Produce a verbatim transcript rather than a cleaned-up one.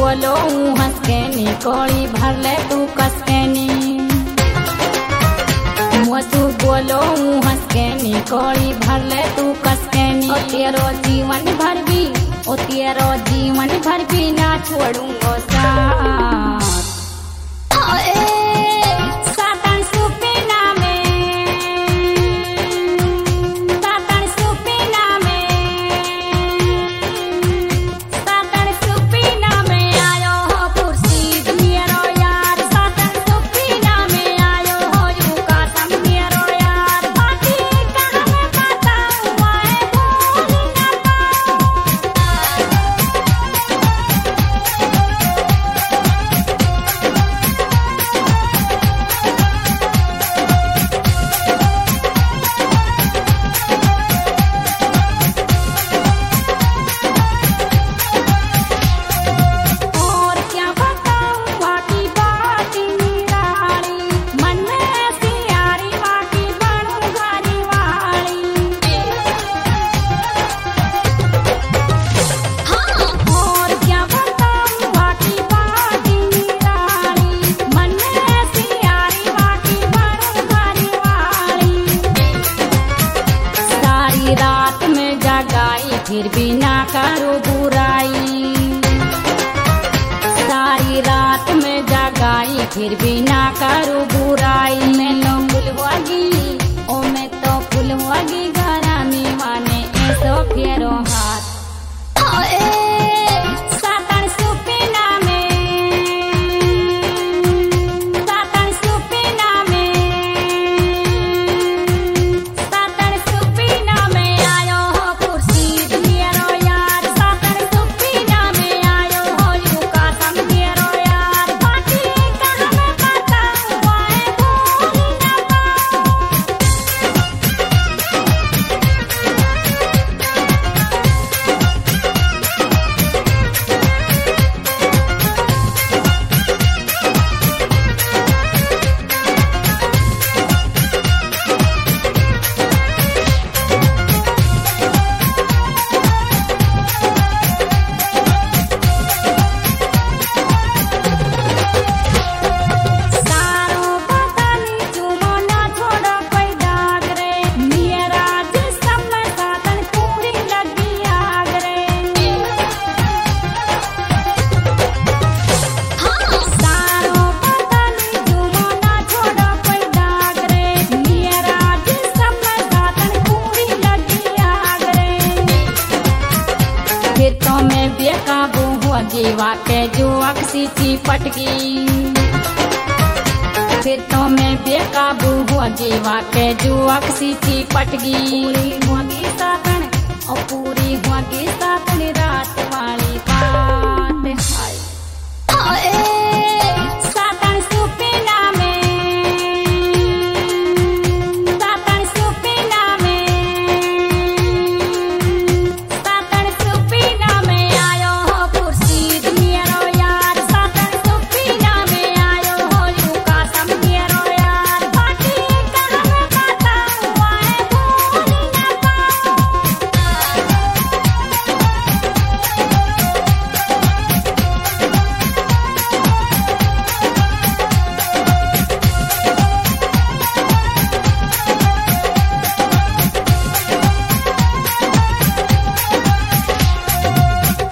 बोलो हंस के नी कोड़ी भर ले तू कस के नी मुसु बोलो हंस के नी कोड़ी भर ले तू कस के नी ओ तेरो जीवन भर भी ओ तेरो जीवन भर भी ना छोड़ूंगा साथ। सातन सुपीना में सातन सुपीना में सातन सुपीना में आयो हो खुर्शीद मेरो यार। सातन सुपीना में आयो हो यू कासम मेरो यार। बाकी कहाँ मैं बताऊँ आए भूल न और क्या बताऊँ बाकी बात निराली मन में ऐसी यारी बाकी बनूँ घरी वाली। और क्या बताऊँ बाकी बात निराली मन में ऐसी यारी बाकी बनूँ घरी वाली। सारी रात में जगाई फिर भी ना करो बुराई। सारी रात में जगाई फिर भी ना करो बुराई। मैं तो फुलवागी ओ मैं तो फुलवागी घरामी माने ऐसो फेरो हाथ। सातन सुपीना में सातन सुपीना में सातन सुपीना में आयो हो खुर्शीद मेरो यार। सातन सुपीना में आयो हो यू कासम मेरो यार। बाकी कहाँ मैं बताऊँ आए भूल न पाऊँ। सारो बतानी चुनो ना छोड़ो कोई दाग रे। मेरा जिस्म में सातन पूरी लगी आग रे। सारो बतानी चुनो ना छोड़ो कोई दाग रे। मेरा जिस्म में सातन पूरी लगी आग रे। फिर तो मैं बेकाबू हुआ जीवा के जो अक्सी चिपट गई। फिर तो मैं बेकाबू हुआ जीवा के जो अक्सी चिपट गई। पूरी हुआ की सातन और पूरी हुआ की सातन रात वाली बात।